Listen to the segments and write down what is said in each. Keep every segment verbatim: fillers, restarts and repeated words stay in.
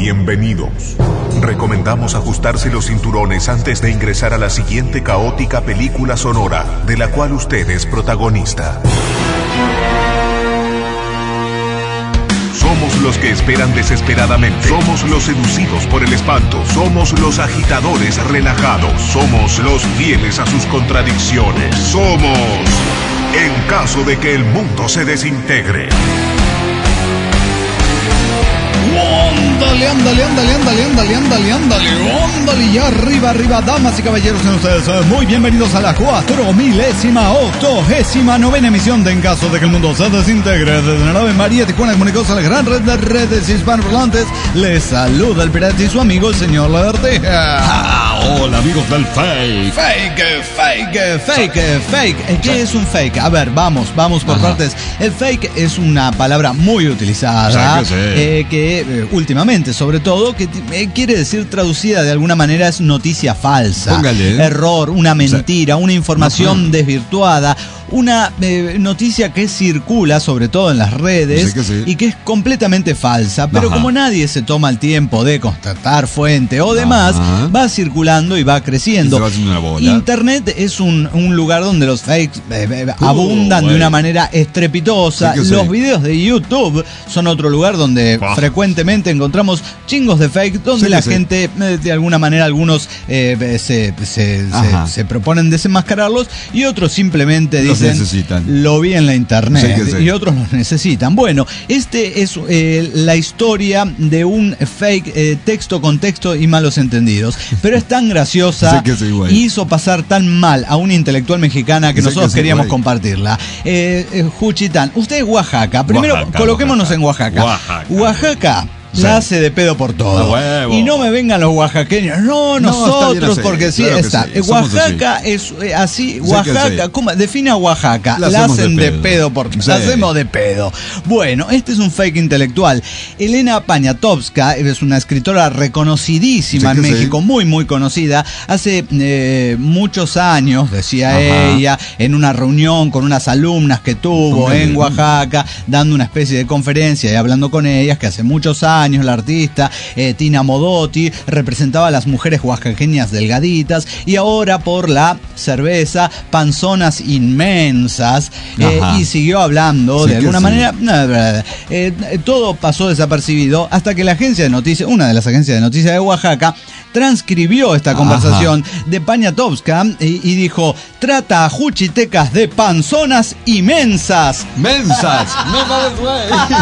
bienvenidos. Recomendamos ajustarse los cinturones antes de ingresar a la siguiente caótica película sonora de la cual usted es protagonista. Somos los que esperan desesperadamente. Somos los seducidos por el espanto. Somos los agitadores relajados. Somos los fieles a sus contradicciones. Somos en caso de que el mundo se desintegre. Ándale, ándale, ándale, ándale, ándale, ándale, ándale, ándale, y arriba, arriba, damas y caballeros, en ustedes, muy bienvenidos a la cuatro milésima, octogésima, novena emisión de En Caso de que el Mundo se Desintegre, desde la nave María Tijuana, comunicados a la gran red de redes hispanohablantes. Les saluda el pirata y su amigo, el señor Laverteja. Ah, hola, amigos del fake. Fake, fake, fake, fake. ¿Qué es un fake? A ver, vamos, vamos por Ajá. partes. El fake es una palabra muy utilizada, sí, sí. Eh, que eh, últimamente, sobre todo, que eh, quiere decir, traducida de alguna manera, es noticia falsa, Póngale. error, una mentira, una información Ajá. desvirtuada, una eh, noticia que circula sobre todo en las redes, sí que sí. y que es completamente falsa, pero Ajá. como nadie se toma el tiempo de constatar fuente o demás, Ajá. va circulando y va creciendo. Y se va haciendo una bola. Internet es un, un lugar donde los fakes eh, uh, abundan wey. de una manera estrepitosa. Sí los sí. videos de YouTube son otro lugar donde bah. frecuentemente encontramos chingos de fake, donde sí la sí. gente, eh, de alguna manera, algunos eh, se, se, se, se proponen desenmascararlos y otros simplemente los dicen, necesitan. Lo vi en la internet, sí sí. y otros los necesitan. Bueno, este es eh, la historia de un fake, eh, texto con texto y malos entendidos, pero es tan graciosa sí sí, y hizo pasar tan mal a una intelectual mexicana que sí nosotros que queríamos sí, compartirla. Eh, eh, Juchitán, usted es Oaxaca. Primero, Oaxaca, coloquémonos Oaxaca. en Oaxaca. Oaxaca. Oaxaca. Sí. La hace de pedo por todo. Y no me vengan los oaxaqueños. No, nosotros, no, porque sí, claro está. Sí. Oaxaca así. es eh, así. Oaxaca, sí. ¿cómo? Define a Oaxaca. La, la hacen de pedo, de pedo por sí. La hacemos de pedo. Bueno, este es un fake intelectual. Elena Poniatowska es una escritora reconocidísima sí en México, sí. muy, muy conocida. Hace eh, muchos años, decía Ajá. ella, en una reunión con unas alumnas que tuvo en Oaxaca, dando una especie de conferencia y hablando con ellas, que hace muchos años años la artista eh, Tina Modotti representaba a las mujeres oaxaqueñas delgaditas, y ahora por la cerveza panzonas inmensas, eh, y siguió hablando sí de alguna sí. manera. No, eh, todo pasó desapercibido hasta que la agencia de noticias, una de las agencias de noticias de Oaxaca, transcribió esta conversación Ajá. de Poniatowska y, y dijo: trata a juchitecas de panzonas inmensas. Mensas. No mames, güey.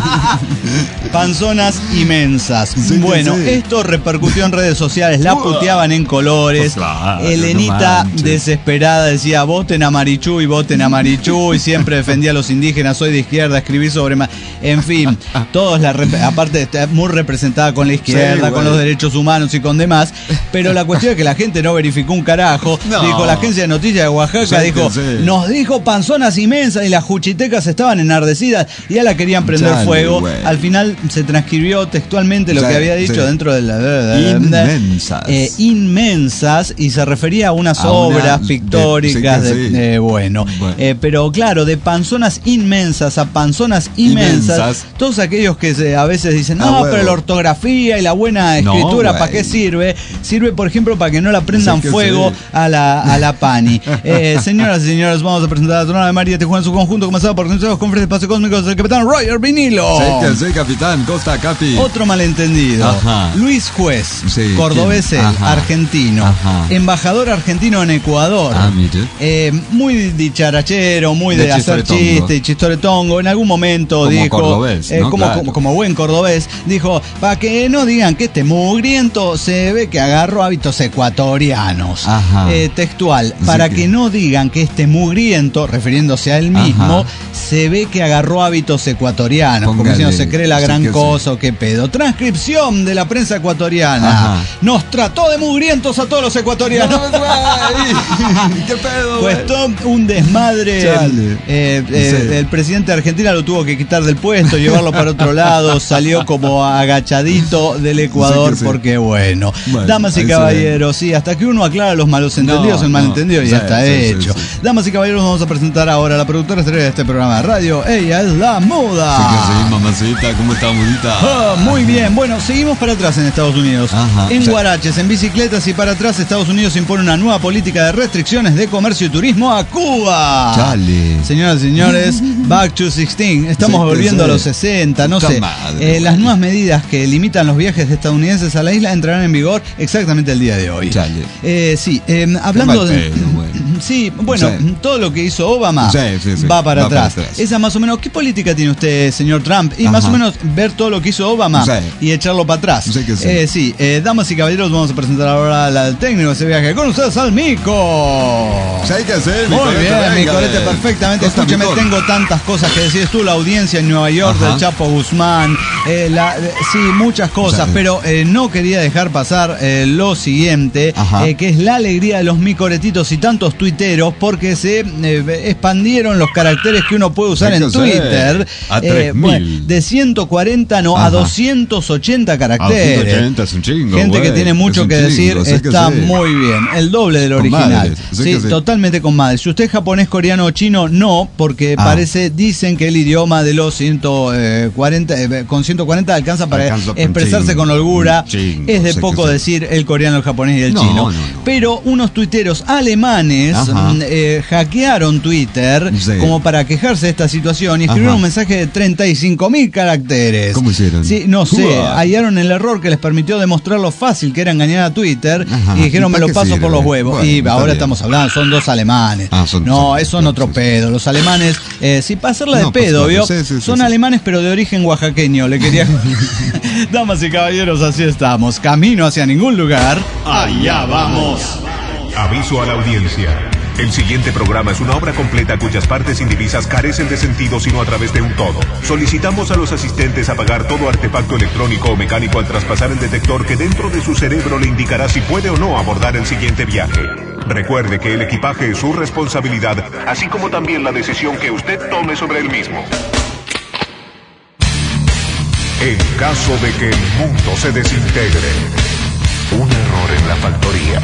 Panzonas inmensas. Sí, bueno, sí. esto repercutió en redes sociales, la puteaban en colores. Pues claro, Elenita, no desesperada, decía: voten a Marichuy, voten a Marichuy. Siempre defendía a los indígenas, soy de izquierda, escribí sobre... Ma en fin, todos la aparte está muy representada con la izquierda, sí, con los derechos humanos y con demás, pero la cuestión es que la gente no verificó un carajo. No. Dijo, la agencia de noticias de Oaxaca sí, dijo, sí. nos dijo panzonas inmensas, y las juchitecas estaban enardecidas y ya la querían prender Chale, fuego. Wey. Al final se transcribió textualmente lo sí, que había dicho sí. dentro de la... Inmensas. Eh, inmensas, y se refería a unas a obras una, pictóricas. De, de, sí. de, bueno, bueno. Eh, pero claro, de panzonas inmensas a panzonas inmensas, inmensas. Todos aquellos que se, a veces dicen, no, ah, pero la ortografía y la buena escritura, no, ¿para qué sirve? Sirve, por ejemplo, para que no la prendan sí, fuego sí. a la, a la pani. Eh, señoras y señores, vamos a presentar a la Tornada de María Tijuana en su conjunto, comenzado por consejos, conferencias, espacio cósmicos del capitán Roger Vinilo. Sí, que sí, capitán, Costa Capi. Otro malentendido. Ajá. Luis Juez, sí, cordobés, argentino, Ajá. embajador argentino en Ecuador. Ah, mire. Eh, muy dicharachero, muy de, de hacer chiste y chistoretongo. En algún momento como dijo, cordobés, eh, ¿no? como, claro. como, como buen cordobés, dijo, para que no digan que este mugriento se ve que agarró hábitos ecuatorianos. Eh, textual, para sí que... que no digan que este mugriento, refiriéndose a él mismo, Ajá. se ve que agarró hábitos ecuatorianos. Póngale, como diciendo, se cree la gran sí cosa o qué pedo. Transcripción de la prensa ecuatoriana. Ajá. Nos trató de mugrientos a todos los ecuatorianos. No, ¿qué pedo? Pues todo un desmadre. Eh, eh, sí. El presidente de Argentina lo tuvo que quitar del puesto, llevarlo para otro lado. Salió como agachadito del Ecuador, sí sí. porque bueno. bueno Damas y caballeros, sí, hasta que uno aclara los malos entendidos, no, el malentendido no, ya sí, está sí, hecho. Sí, sí. Damas y caballeros, vamos a presentar ahora a la productora estrella de este programa de radio. Ella es la Muda. Sí que sí, mamacita, ¿cómo está, Mudita? Oh, muy bien, bueno, seguimos para atrás en Estados Unidos. Ajá, en guaraches, en bicicletas y para atrás, Estados Unidos impone una nueva política de restricciones de comercio y turismo a Cuba. Chale. Señoras y señores, back to sixteen. Estamos sí, volviendo sí. a los sesenta, no sé. Madre, eh, las nuevas medidas que limitan los viajes de estadounidenses a la isla entrarán en vigor exactamente el día de hoy. Chale. Eh, sí, eh, hablando de... Pedo, bueno. Sí, bueno, sí. todo lo que hizo Obama sí, sí, sí. va, para, va atrás. para atrás. Esa más o menos, ¿qué política tiene usted, señor Trump? Y Ajá. más o menos ver todo lo que hizo Obama sí. y echarlo para atrás. Sí, que sí. Eh, sí, eh, damas y caballeros, vamos a presentar ahora al técnico de ese viaje. Con ustedes al Mico. Sí, hay que hacer, Muy bien, mi colete, perfectamente. Escúcheme, tengo tantas cosas que decir. Tú, la audiencia en Nueva York Ajá. del Chapo Guzmán. Eh, la, eh, sí, muchas cosas, pero eh, no quería dejar pasar eh, lo siguiente, eh, que es la alegría de los micoretitos y tantos tuiteros, porque se eh, expandieron los caracteres que uno puede usar en Twitter. A tres mil. Bueno, de ciento cuarenta no Ajá. a doscientos ochenta caracteres. A doscientos ochenta es un chingo. Gente güey. que tiene mucho que decir, sé está que muy bien. El doble del con original. Madres, sí, sí. totalmente con madre. Si usted es japonés, coreano o chino, no, porque ah. parece, dicen que el idioma de los ciento cuarenta, eh, con ciento cuarenta alcanza para alcanza expresarse chingo, con holgura. Chingo, es de poco decir el coreano, el japonés y el no, chino. No, no. Pero unos tuiteros alemanes eh, hackearon Twitter sí. como para quejarse de esta situación y escribieron Ajá. un mensaje de treinta y cinco mil caracteres. ¿Cómo hicieron? Sí, no sé. Uah. Hallaron el error que les permitió demostrar lo fácil que era engañar a Twitter Ajá. y dijeron me lo paso sirve? por los huevos. Bueno, y ahora bien. estamos hablando, son dos alemanes. Ah, son, no, son, son otro sí, pedo. Los alemanes, eh, sí, para hacerla de no, pedo, pues, ¿vio? Sí, sí, son sí, alemanes pero de origen oaxaqueño. Le quería... Damas y caballeros, así estamos. Camino hacia ningún lugar. Allá vamos. Aviso a la audiencia. El siguiente programa es una obra completa cuyas partes indivisas carecen de sentido sino a través de un todo. Solicitamos a los asistentes apagar todo artefacto electrónico o mecánico al traspasar el detector que dentro de su cerebro le indicará si puede o no abordar el siguiente viaje. Recuerde que el equipaje es su responsabilidad, así como también la decisión que usted tome sobre el mismo. En caso de que el mundo se desintegre, un error en la factoría.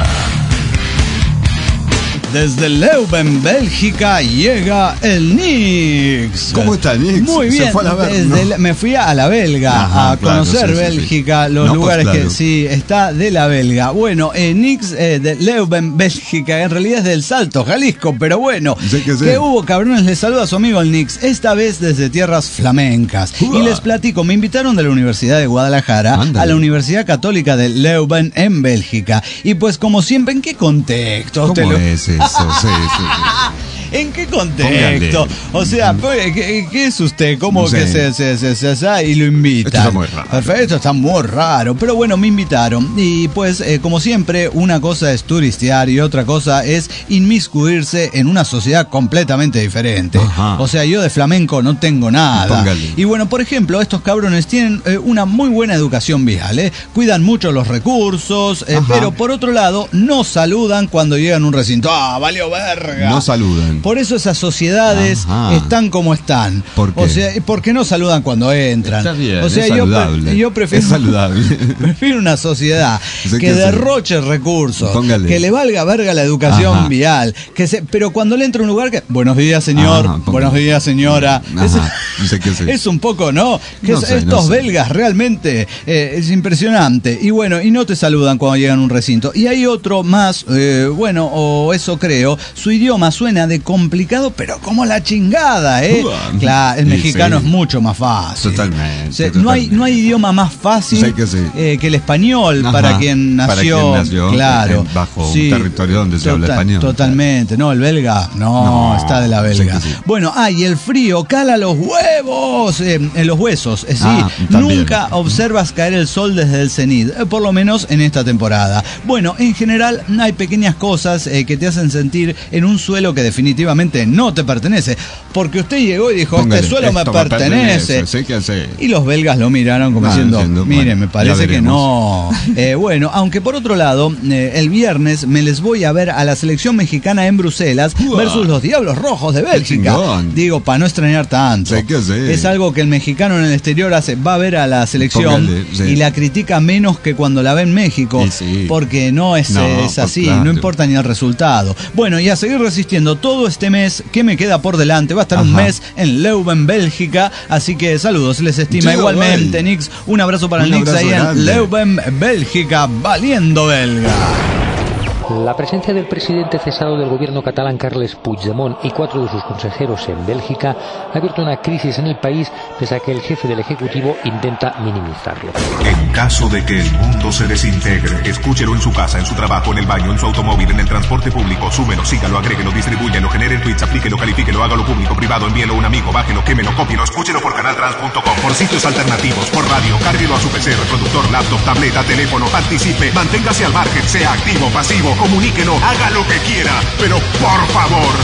Desde Leuven, Bélgica, llega el Nix. ¿Cómo está Nix? Muy bien. Se fue a la ver, ¿no? la, me fui a la belga Ajá, a conocer claro, sí, Bélgica, sí, sí. los no, lugares pues, claro. que sí, está de la belga. Bueno, eh, Nix eh, de Leuven, Bélgica, en realidad es del Salto, Jalisco, pero bueno, sí que, sí. que hubo cabrones, les saluda a su amigo el Nix, esta vez desde tierras flamencas. Uah. Y les platico, me invitaron de la Universidad de Guadalajara Ándale. a la Universidad Católica de Leuven en Bélgica. Y pues como siempre, ¿en qué contexto? ¿Cómo te lo... es eso? Sí, sí, sí. ¿En qué contexto? O sea, ¿qué, qué es usted? ¿Cómo no sé. que se, se, se, se, se y lo invita? Esto está muy raro. Perfecto, esto está muy raro. Pero bueno, me invitaron. Y pues, eh, como siempre, una cosa es turistear y otra cosa es inmiscuirse en una sociedad completamente diferente. Ajá. O sea, yo de flamenco no tengo nada. Póngale. Y bueno, por ejemplo, estos cabrones tienen eh, una muy buena educación vial. Eh. Cuidan mucho los recursos, eh, pero por otro lado, no saludan cuando llegan a un recinto. ¡Ah, valió verga! No saludan. Por eso esas sociedades Ajá. están como están. ¿Por qué? O sea, porque no saludan cuando entran. Está bien, o sea, es yo, saludable. yo prefiero, es saludable. prefiero una sociedad que, que derroche sí. recursos, Póngale. que le valga verga la educación Ajá. vial, que se, pero cuando le entra a un lugar que buenos días señor, Ajá, buenos días señora, es, no sé qué es un poco, ¿no? Que no es, sé, estos no belgas realmente eh, es impresionante. Y bueno, y no te saludan cuando llegan a un recinto. Y hay otro más, eh, bueno, o eso creo, su idioma suena de complicado, pero como la chingada, ¿eh? Uh, claro, el mexicano sí. es mucho más fácil. Totalmente, o sea, totalmente. No hay, no hay idioma más fácil sí que, sí. eh, que el español Ajá, para quien nació. Para quien nació claro. en, bajo sí, un territorio donde se total, habla español. Totalmente. No, el belga, no, no está de la belga. Sí sí. Bueno, ah, y el frío cala los huevos, eh, en los huesos. Eh, sí, ah, nunca observas caer el sol desde el cenit, eh, por lo menos en esta temporada. Bueno, en general hay pequeñas cosas eh, que te hacen sentir en un suelo que definitivamente no te pertenece, porque usted llegó y dijo, Póngale, este suelo me pertenece, me pertenece. Sí, sí. Y los belgas lo miraron como ah, diciendo, entiendo. mire, bueno, me parece que no. Eh, bueno, aunque por otro lado, eh, el viernes me les voy a ver a la selección mexicana en Bruselas Uah. versus los Diablos Rojos de Bélgica. Digo, para no extrañar tanto. Sí, que sí. Es algo que el mexicano en el exterior hace, va a ver a la selección Póngale, sí. y la critica menos que cuando la ve en México, sí. porque no es, no, es así, claro. no importa ni el resultado. Bueno, y a seguir resistiendo, todo este mes que me queda por delante. Va a estar Ajá. un mes en Leuven, Bélgica. Así que saludos, les estima. Yo, igualmente, güey. Nix. Un abrazo para un el Nix ahí grande. En Leuven, Bélgica, valiendo belga. La presencia del presidente cesado del gobierno catalán Carles Puigdemont y cuatro de sus consejeros en Bélgica ha abierto una crisis en el país, pese a que el jefe del Ejecutivo intenta minimizarlo. En caso de que el mundo se desintegre, escúchelo en su casa, en su trabajo, en el baño, en su automóvil, en el transporte público, súmelo, sígalo, agréguelo, distribúyelo, genere tweets, aplíquelo, califíquelo, hágalo público, privado, envíelo a un amigo, bájelo, quémelo, cópielo, escúchelo por canaltrans punto com, por sitios alternativos, por radio, cárguelo a su P C, reproductor, laptop, tableta, teléfono, participe, manténgase al margen, sea activo, pasivo, comuníquelo, haga lo que quiera, pero por favor,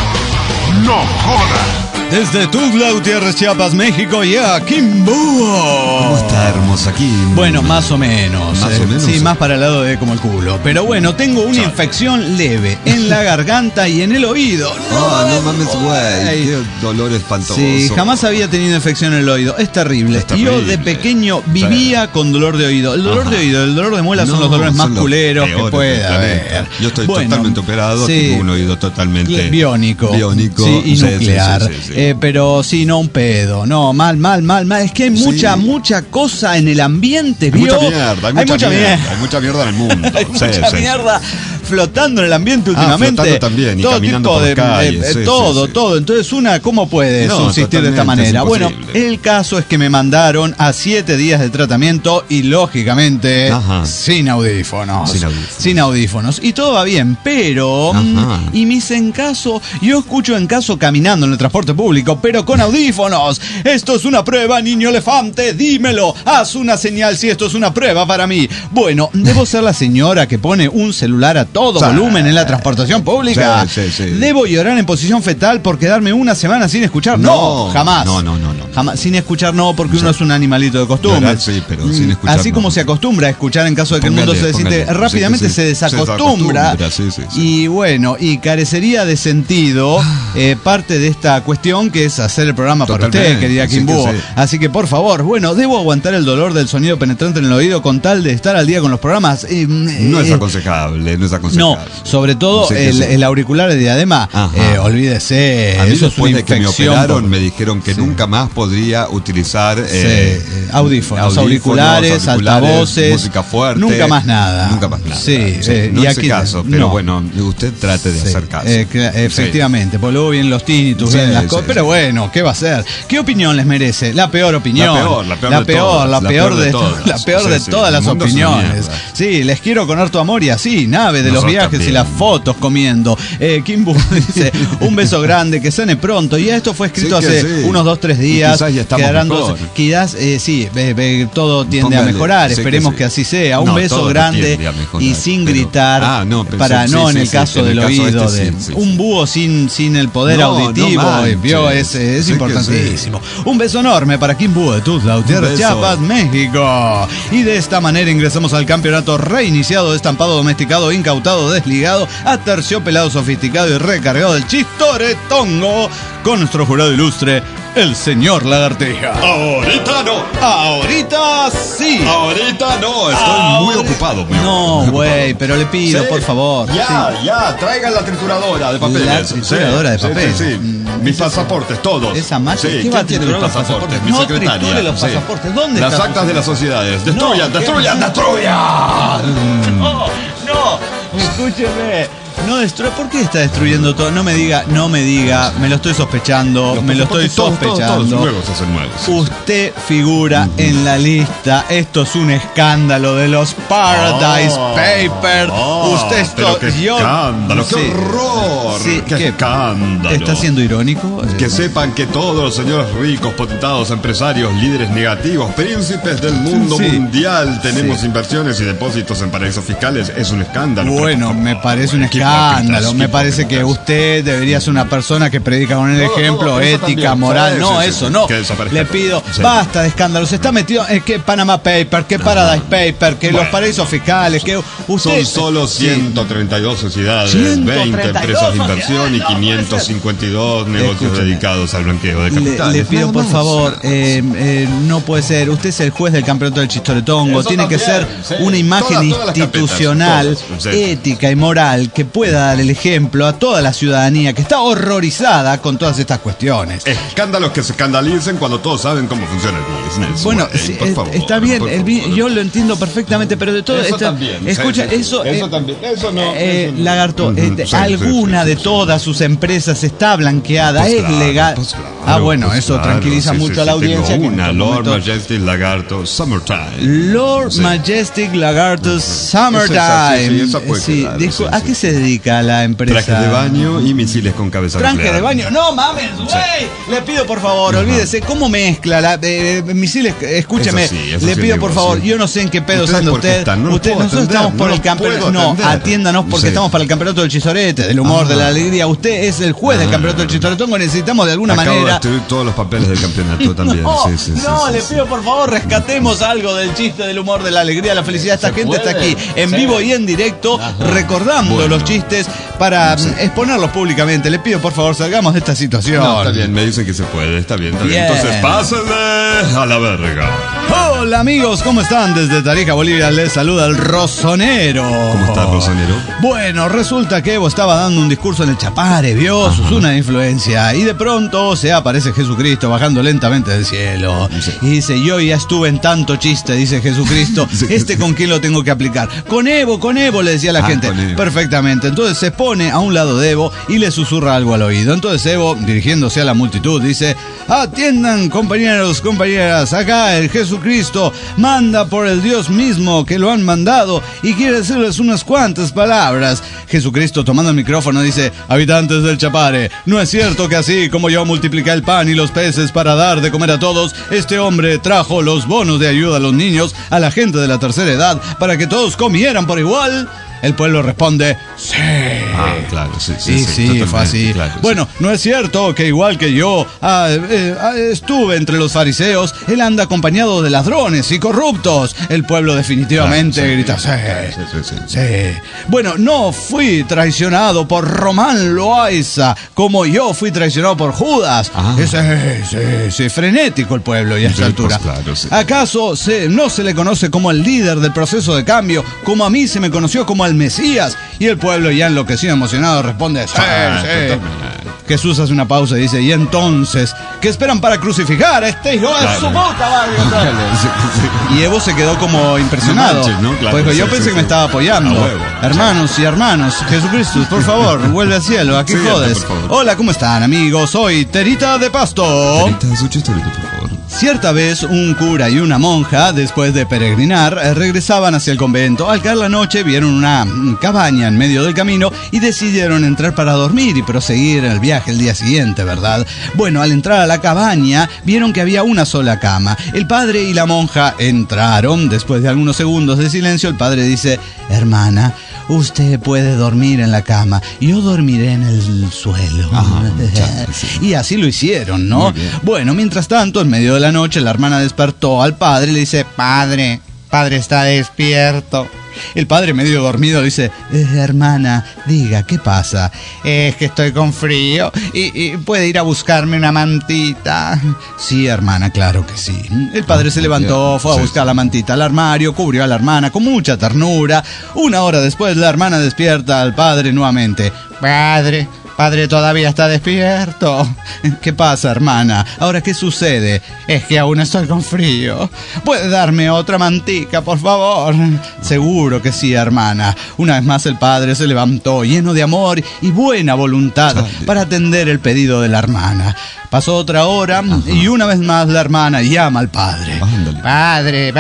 no joda. Desde Tuxtla Gutiérrez, Chiapas, México, llega Kimbo. ¿Cómo está, hermosa Kim? Bueno, más o menos. Más eh, o menos. Sí, más para el lado de como el culo. Pero bueno, tengo una infección leve en la garganta y en el oído. No, oh, no mames, güey. Qué dolor espantoso. Sí, jamás había tenido infección en el oído. Es terrible. Es terrible. Yo de pequeño vivía sí. con dolor de oído. El dolor Ajá. de oído, el dolor de muela no, son los dolores más culeros que puede haber. Yo estoy bueno, totalmente operado, sí. tengo un oído totalmente biónico. Biónico. Sí, y sí, nuclear. Sí, sí, sí, sí. Eh, pero sí, no un pedo. No, mal, mal, mal, mal. Es que hay mucha, sí. mucha cosa en el ambiente, hay ¿vio? Mucha mierda, hay, hay mucha, mucha mierda, mierda. Hay mucha mierda en el mundo. hay sí, mucha sí, mierda sí. flotando en el ambiente últimamente. Ah, flotando también y todo caminando tipo por de, calles. Eh, sí, todo, sí, sí. todo. Entonces, una, ¿cómo puede no, subsistir de esta manera? Bueno, el caso es que me mandaron a siete días de tratamiento y, lógicamente, Ajá. sin audífonos. Sin audífonos. Sin audífonos. Y todo va bien, pero... Ajá. Y mis en caso, yo escucho en caso caminando en el transporte público, pero con audífonos. Esto es una prueba, niño elefante, dímelo. Haz una señal si esto es una prueba para mí. Bueno, debo ser la señora que pone un celular a todo sí. volumen en la transportación pública. Sí, sí, sí. Debo llorar en posición fetal por quedarme una semana sin escuchar. No, no jamás. No, no, no, no. Jamás. Sin escuchar no, porque sí. uno es un animalito de costumbre. Claro, sí, pero sin escuchar Así no. como se acostumbra a escuchar en caso de que póngale, el mundo se desintegre, póngale. rápidamente sí, sí, sí. se desacostumbra. Se sí, sí, sí. Y bueno, y carecería de sentido eh, parte de esta cuestión que es hacer el programa Totalmente. para usted, querida Kimbo. Sí, sí. Así que por favor, bueno, debo aguantar el dolor del sonido penetrante en el oído con tal de estar al día con los programas. Eh, no es aconsejable, no es aconsejable. No, sobre todo sí, el, sí. el auricular de diadema, eh, olvídese. A mí eso después es una de que me infección operaron por... me dijeron que sí. nunca más podría utilizar eh, sí. audífonos, audífonos, auriculares, altavoces, música fuerte. Nunca más nada. Nunca más nada. Sí, sí. Eh, no y es aquí, caso, pero no. bueno, usted trate de sí. hacer caso. Eh, que, efectivamente, sí. pues luego vienen los tinnitus, sí, vienen las sí, cosas, sí. pero bueno, ¿qué va a hacer? ¿Qué opinión les merece? La peor opinión. La peor, la peor, la de peor, todas, la peor de, de todas, la peor sí, de sí, todas sí. las opiniones. Sí, les quiero con harto amor y así, nave de Nosotros los viajes también. Y las fotos comiendo. Eh, Kimbo dice, un beso grande, que sane pronto. Y esto fue escrito sí, hace sí. unos dos, tres días. Y quizás ya estamos quedarán mejor. Dos, quizás, eh, sí, ve, ve, todo tiende Póngale, a mejorar. sí Esperemos que, que así sea. Un no, beso grande y sin pero, gritar. Ah, no, para sí, no sí, en el sí, caso sí, del el caso oído. Este, de, sí, sí, un búho sin, sin el poder no, auditivo. No vio, es, es sí importantísimo. Sí. Un beso enorme para Kim Búho de Tuxtla Gutiérrez, Chiapas, México. Y de esta manera ingresamos al campeonato reiniciado, destampado, domesticado, incautado, desligado, aterciopelado, sofisticado y recargado del chistoretongo con nuestro jurado ilustre, el señor Lagartija. Ahorita no. Ahorita sí. Ahorita no, estoy Ahorita... muy ocupado. Muy no, güey, pero le pido, sí. por favor. Ya, sí. ya, traigan la trituradora de papeles. La trituradora sí, de papel. Sí, sí, sí. Mm, Mis pasaportes, todos. Esa máquina. Sí, ¿Qué va a tiene mis pasaportes? pasaportes? Mi no secretaria. Los pasaportes. Sí. ¿Dónde Las está actas de las sociedades. Destruyan, no, destruyan, destruyan. No, no, escúcheme. No destruye. ¿Por qué está destruyendo todo? No me diga, no me diga, me lo estoy sospechando, Los me lo estoy sospechando. Todos, todos, nuevos hacen nuevos. Usted figura uh-huh. en la lista. Esto es un escándalo de los Paradise oh, Papers. Oh, Usted esto, qué yo, escándalo, sí, qué horror, sí, qué, qué escándalo. ¿Está siendo irónico? Que sepan que todos los señores ricos, potentados, empresarios, líderes negativos, príncipes del mundo sí, mundial, tenemos sí. inversiones y depósitos en paraísos fiscales. Es un escándalo. Bueno, me parece un escándalo. Escándalo. Me parece que usted debería ser una persona que predica con el ejemplo, todo, todo, ética, también. moral. Sí, no, sí, eso sí, no. Le pido, sí. basta de escándalos. Se está metido en que Panama Paper, que Paradise Paper, que bueno, los paraísos fiscales, que usted. Son solo ciento treinta y dos sociedades, veinte empresas de inversión y quinientos cincuenta y dos negocios Escúchame. dedicados al blanqueo de capitales. Le, le pido, por favor, eh, eh, no puede ser. Usted es el juez del campeonato del chistoretongo. Eso Tiene también, que ser sí. una imagen todas, todas institucional, todas, ética y moral que pueda dar el ejemplo a toda la ciudadanía que está horrorizada con todas estas cuestiones. Escándalos que se escandalicen cuando todos saben cómo funciona el business. Bueno, bueno sí, por favor, está bien, el, yo lo entiendo perfectamente, pero de todo eso esto, también, escucha, sí, sí, eso, eso eh, también, eso no, eh, eso no. Lagarto, Uh-huh, eh, sí, alguna sí, sí, de sí, todas sus empresas está blanqueada, pues es claro, legal. Pues claro, ah, bueno, pues eso claro, tranquiliza sí, mucho sí, a la sí, audiencia. Tengo una, que Lord momento... Majestic Lagarto Summertime. Lord sí. Majestic Lagarto uh-huh. Summertime. Eso, sí, sí, eso sí, quedar, dijo, sí, ¿a sí. qué se dedica la empresa? Traje de baño y misiles con cabeza Traje nuclear. de baño, no mames, güey. Sí. Le pido por favor, uh-huh. olvídese, ¿cómo mezcla la eh, misiles? Escúcheme, eso sí, eso le sí pido por favor, yo no sé en qué pedo anda usted. No usted nosotros atender, estamos por no el campeonato. No, atender. atiéndanos porque sí. estamos para el campeonato del chisorete, del humor, ah. de la alegría. Usted es el juez ah. del campeonato del chisoretongo, necesitamos de alguna Acabo manera. De todos los papeles del campeonato también. no, sí, sí, no sí, le sí, pido sí. por favor, rescatemos algo del chiste, del humor, de la alegría, la felicidad. Esta gente puede? está aquí en sí. vivo y en directo, Ajá. recordando bueno. los chistes para sí. exponerlos públicamente. Le pido por favor, salgamos de esta situación. No, está bien, me dicen que se puede, está bien, está bien. bien. Entonces, pásenle a la verga. Hola amigos, ¿cómo están? Desde Tarija, Bolivia, les saluda el Rosonero. ¿Cómo está el Rosonero? Bueno, resulta que Evo estaba dando un discurso en el Chapare, vio, Ajá. sus una de influencia, y de pronto se aparece Jesucristo bajando lentamente del cielo. Sí. Y dice, yo ya estuve en tanto chiste, dice Jesucristo, sí, ¿este sí. con quién lo tengo que aplicar? Con Evo, con Evo, le decía la ah, gente. Perfectamente, entonces se pone a un lado de Evo y le susurra algo al oído. Entonces Evo, dirigiéndose a la multitud, dice, atiendan compañeros, compañeras, acá el Jesucristo manda por el Dios mismo que lo han mandado y quiere decirles unas cuantas palabras. Jesucristo tomando el micrófono dice, habitantes del Chapare, ¿no es cierto que así como yo multipliqué el pan y los peces para dar de comer a todos, este hombre trajo los bonos de ayuda a los niños, a la gente de la tercera edad, para que todos comieran por igual? El pueblo responde, sí. Ah, claro, sí, sí. Y sí, sí fue así. Claro, bueno, sí. ¿no es cierto que igual que yo ah, eh, ah, estuve entre los fariseos, él anda acompañado de ladrones y corruptos? El pueblo definitivamente claro, sí, grita, sí, sí, sí, sí, sí. Bueno, no fui traicionado por Román Loaiza, como yo fui traicionado por Judas. Ah. Sí, sí, sí, frenético el pueblo y a esta sí, altura. Pues claro, sí. ¿Acaso se, no se le conoce como el líder del proceso de cambio, como a mí se me conoció como el Mesías? Y el pueblo ya enloquecido, emocionado, responde, sí, ah, sí. Jesús hace una pausa y dice, y entonces, ¿qué esperan para crucificar a este hijo claro. de su puta madre? Y Evo se quedó como impresionado. No manches, ¿no? Claro, pues sí, yo pensé sí, que sí. me estaba apoyando. Ah, hermanos sí. y hermanos, Jesucristo, por favor, vuelve al cielo, aquí sí, jodes. Hola, ¿cómo están, amigos? Soy Terita de Pasto. Terita, su chistorito, por favor. Cierta vez, un cura y una monja, después de peregrinar, regresaban hacia el convento. Al caer la noche, vieron una cabaña en medio del camino y decidieron entrar para dormir y proseguir el viaje el día siguiente, ¿verdad? Bueno, al entrar a la cabaña, vieron que había una sola cama. El padre y la monja entraron. Después de algunos segundos de silencio, el padre dice, hermana, usted puede dormir en la cama, yo dormiré en el suelo. Ajá, ya, sí. Y así lo hicieron, ¿no? Bueno, mientras tanto, en medio de la noche, la hermana despertó al padre y le dice, padre, padre está despierto. El padre, medio dormido, dice, eh, hermana, diga, ¿qué pasa? Es que estoy con frío y, y puede ir a buscarme una mantita. Sí, hermana, claro que sí. El padre se levantó, fue a buscar la mantita al armario, cubrió a la hermana con mucha ternura. Una hora después, la hermana despierta al padre nuevamente. Padre, padre todavía está despierto. ¿Qué pasa, hermana? ¿Ahora qué sucede? Es que aún estoy con frío. ¿Puede darme otra mantica, por favor? Seguro que sí, hermana. Una vez más el padre se levantó lleno de amor y buena voluntad para atender el pedido de la hermana. Pasó otra hora Ajá. y una vez más la hermana llama al padre. Ándale. Padre,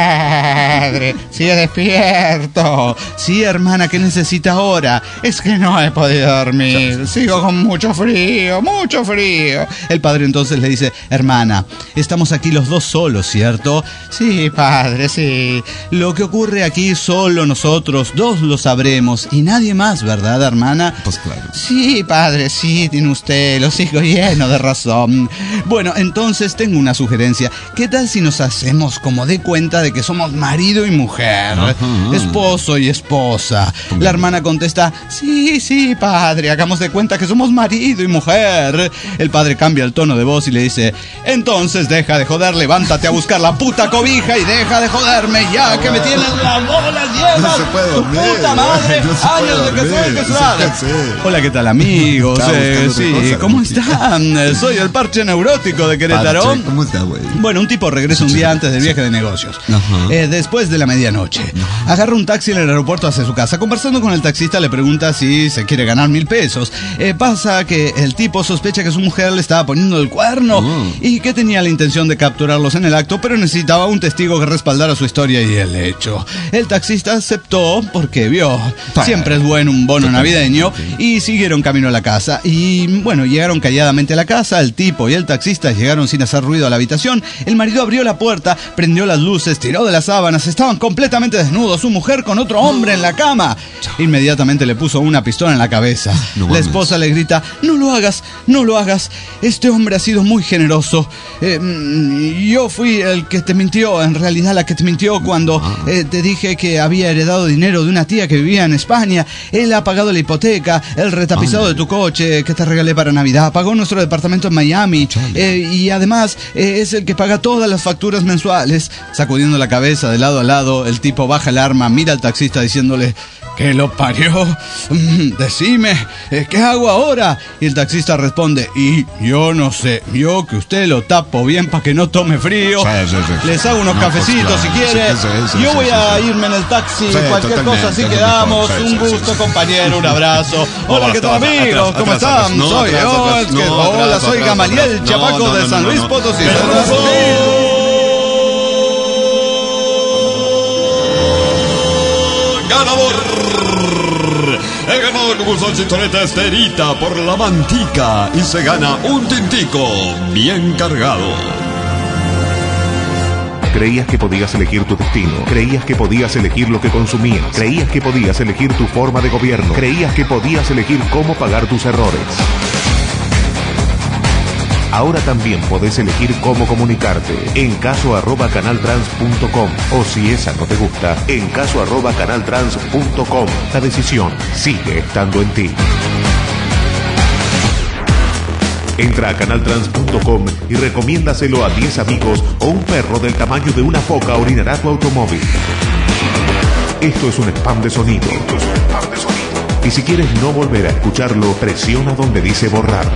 padre, sigue despierto. Sí, hermana, ¿qué necesita ahora? Es que no he podido dormir. Sigo con mucho frío, mucho frío. El padre entonces le dice, hermana, estamos aquí los dos solos, ¿cierto? Sí, padre, sí. Lo que ocurre aquí solo nosotros dos lo sabremos y nadie más, ¿verdad, hermana? Pues claro. Sí, padre, sí, tiene usted los hijos llenos de razón. eso. Bueno, entonces tengo una sugerencia. ¿Qué tal si nos hacemos como de cuenta de que somos marido y mujer? Ajá. Esposo y esposa. La hermana contesta, sí, sí, padre, hagamos de cuenta que somos marido y mujer. El padre cambia el tono de voz y le dice, entonces deja de joder, levántate a buscar la puta cobija y deja de joderme ya que me tienen las bolas llenas. No se puede dormir. Puta madre, no se años de que soy que soy. Hola, ¿qué tal, amigos? Eh, sí, cosas, ¿cómo están? Soy el parche neurótico de Querétaro. Parche, ¿cómo está, güey? Bueno, un tipo regresa un día antes del viaje de negocios. Eh, después de la medianoche. Agarra un taxi en el aeropuerto hacia su casa. Conversando con el taxista le pregunta si se quiere ganar mil pesos. Eh, pasa que el tipo sospecha que su mujer le estaba poniendo el cuerno uh. y que tenía la intención de capturarlos en el acto, pero necesitaba un testigo que respaldara su historia y el hecho. El taxista aceptó porque vio, siempre es bueno un bono navideño, y siguieron camino a la casa. Y bueno, llegaron calladamente a la casa, el tipo y el taxista llegaron sin hacer ruido a la habitación. El marido abrió la puerta, prendió las luces, tiró de las sábanas, estaban completamente desnudos, su mujer con otro hombre en la cama. Inmediatamente le puso una pistola en la cabeza. No, la esposa le grita, no lo hagas, no lo hagas, este hombre ha sido muy generoso. Eh, yo fui el que te mintió, en realidad la que te mintió cuando eh, te dije que había heredado dinero de una tía que vivía en España. Él ha pagado la hipoteca, el retapizado de tu coche que te regalé para Navidad, pagó nuestro departamento en Miami, eh, y además eh, es el que paga todas las facturas mensuales. Sacudiendo la cabeza de lado a lado, el tipo baja el arma, mira al taxista diciéndole, ¿qué lo parió? Decime, ¿qué hago ahora? Y el taxista responde, y yo no sé, yo que usted lo tapo bien para que no tome frío. Sí, sí, sí. Les hago unos no, cafecitos pues, claro, si quiere. Sí, sí, sí, yo sí, voy sí, a sí. irme en el taxi, sí, cualquier cosa, así quedamos. Sí, un gusto, sí, compañero, un abrazo. Hola, ¿qué tal, amigos? ¿Cómo están? No, soy atrás, yo, atrás, no, hola, atrás, soy atrás, Gamaliel atrás, Chapaco no, no, de San no, Luis no, Potosí. Ganador. El ganador concurso de Chistoreta Esterita por la mantica y se gana un tintico bien cargado. Creías que podías elegir tu destino, creías que podías elegir lo que consumías, creías que podías elegir tu forma de gobierno, creías que podías elegir cómo pagar tus errores. Ahora también podés elegir cómo comunicarte en caso arroba canaltrans punto com o si esa no te gusta, en caso arroba canaltrans punto com. La decisión sigue estando en ti. Entra a canaltrans punto com y recomiéndaselo a diez amigos o un perro del tamaño de una foca orinará tu automóvil. Esto es un spam de sonido. Esto es un spam de sonido. Y si quieres no volver a escucharlo, presiona donde dice borrar.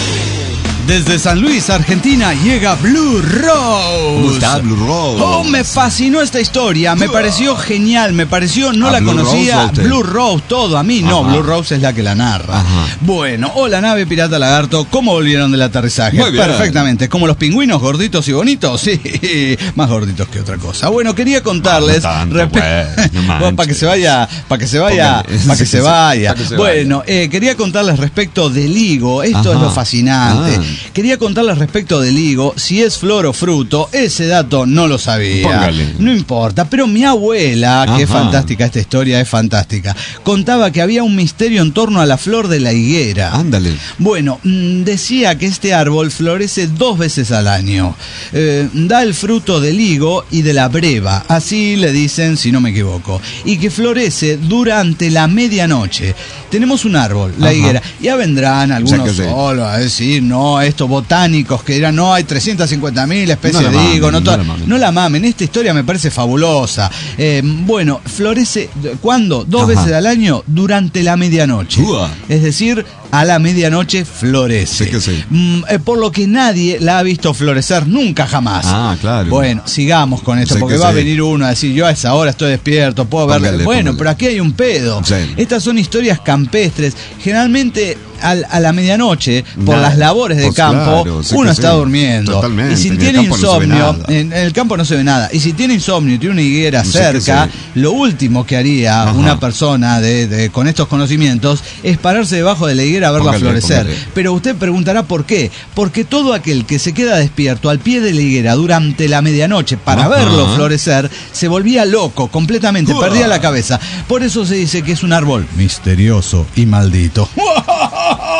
Desde San Luis, Argentina, llega Blue Rose. ¿Cómo está Blue Rose? Oh, me fascinó esta historia, me pareció genial, me pareció, no la Blue conocía. Rose, Blue Rose, todo, a mí no, Blue Rose es la que la narra. Ajá. Bueno, hola nave Pirata Lagarto, ¿cómo volvieron del aterrizaje? Muy bien. Perfectamente, como los pingüinos, gorditos y bonitos, sí, más gorditos que otra cosa. Bueno, quería contarles, no, no tanto, respe- no bueno, para que se vaya, para que se vaya, para que se vaya. Bueno, eh, quería contarles respecto del higo, esto Ajá. es lo fascinante. Ah. Quería contarles respecto del higo, si es flor o fruto, ese dato no lo sabía. Póngale. No importa, pero mi abuela, Ajá. que es fantástica, esta historia es fantástica, contaba que había un misterio en torno a la flor de la higuera. Ándale. Bueno, decía que este árbol florece dos veces al año. Eh, da el fruto del higo y de la breva, así le dicen si no me equivoco, y que florece durante la medianoche. Tenemos un árbol, la Ajá. higuera, ya vendrán algunos solos a decir, no, estos botánicos que dirán, no, hay trescientas cincuenta mil especies no de mamen, higo, no, no, la mamen. no la mamen, esta historia me parece fabulosa. Eh, bueno, florece, ¿cuándo? Dos Ajá. veces al año durante la medianoche. Uah. Es decir, a la medianoche florece. Sí que sí. Mm, eh, por lo que nadie la ha visto florecer nunca jamás. Ah, claro. Bueno, sigamos con esto, sí porque va sí. a venir uno a decir, yo a esa hora estoy despierto, puedo verle. Póngale, bueno, póngale. Pero aquí hay un pedo. Sí. Estas son historias campestres. Generalmente Al, a la medianoche, por nah, las labores de pues campo, claro, sí uno está sí. durmiendo. Totalmente. Y si en tiene insomnio, no en, en el campo no se ve nada. Y si tiene insomnio y tiene una higuera no cerca, sí. lo último que haría Ajá. una persona de, de, con estos conocimientos es pararse debajo de la higuera a verla póngale, florecer. Póngale. Pero usted preguntará por qué. Porque todo aquel que se queda despierto al pie de la higuera durante la medianoche para Ajá. verlo florecer, se volvía loco completamente, Uah. perdía la cabeza. Por eso se dice que es un árbol misterioso y maldito.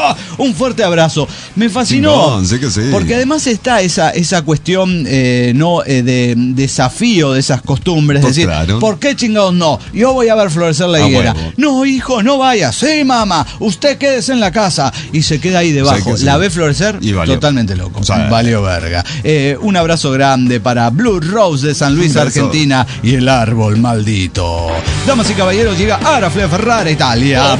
¡Oh! Un fuerte abrazo. Me fascinó. Chingón, sí que sí. Porque además está esa, esa cuestión eh, no eh, de desafío de esas costumbres. Es decir, claro. ¿por qué chingados no? Yo voy a ver florecer la higuera. Huevo. No, hijo, no vaya. Sí, mamá, usted quédese en la casa. Y se queda ahí debajo. La ve florecer, y valió. Totalmente loco. O sea, valió verga. Eh, un abrazo grande para Blue Rose de San Luis, Argentina, y el árbol maldito. Damas y caballeros, llega Arafle Ferrara, Italia.